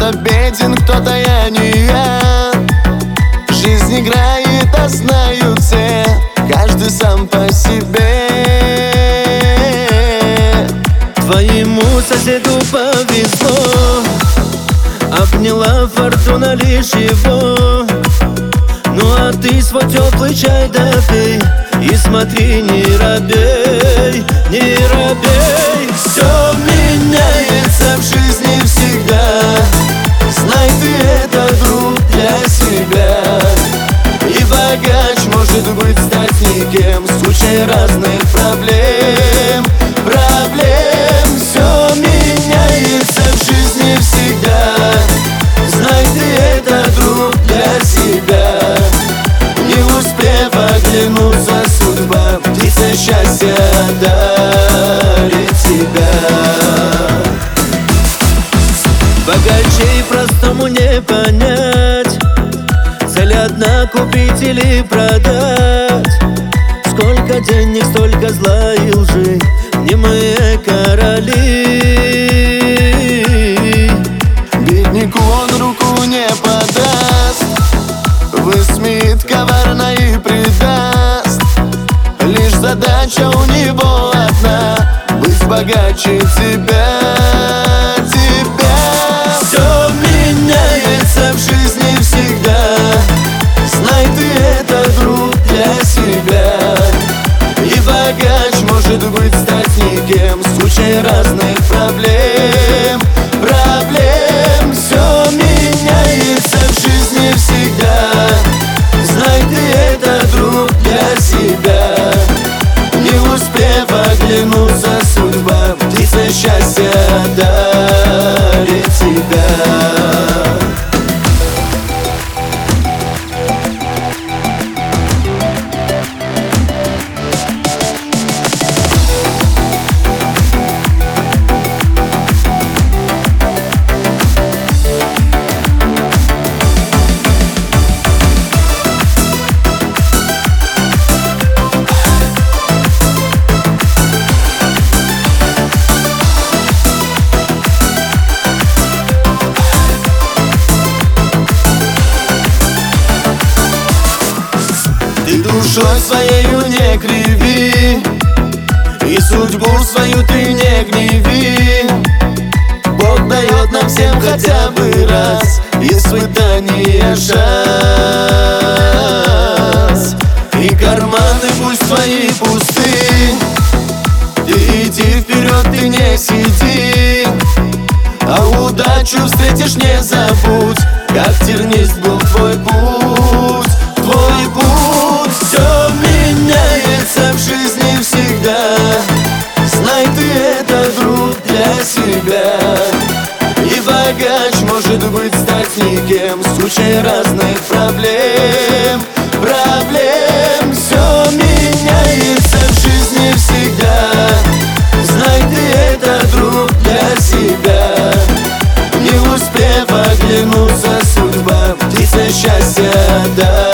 Кто-то беден, кто-то я не я. Жизнь играет, а знают все, каждый сам по себе. Твоему соседу повезло, обняла фортуна лишь его. Ну а ты свой теплый чай допей и смотри, не робей, не робей. Все меняется в жизни всегда, знай ты, это друг для себя. И богач может быть стать никем, в случае разных проблем. Все меняется в жизни всегда, знай ты, это друг для себя. Не успев оглянуться, судьба птица счастья дарит тебя. Богачей простому не понять, цель одна — купить или продать. Сколько денег, столько зла и лжи, не мы короли. Бедняку он руку не подаст, высмеет коварно и предаст. Лишь задача у него одна — быть богаче тебя. Все меняется в жизни всегда, знай ты, это друг для себя. И богач может быть стать никем, в случае разных проблем. Все меняется в жизни всегда, знай ты, это друг для себя. Не успев оглянуться, судьба птица счастья дарит тебя. Ты душой своею не криви, и судьбу свою ты не гневи. Бог дает нам всем хотя бы раз испытание, шанс. И карманы пусть твои пусты, ты иди вперед, ты не сиди. А удачу встретишь, не забудь, как тернист был твой путь, твой путь. Все меняется в жизни всегда, знай ты, это друг для себя. И богач может быть стать никем, в случае разных проблем. Все меняется в жизни всегда, знай ты, это друг для себя. Не успев оглянуться, судьба птица счастья дарит.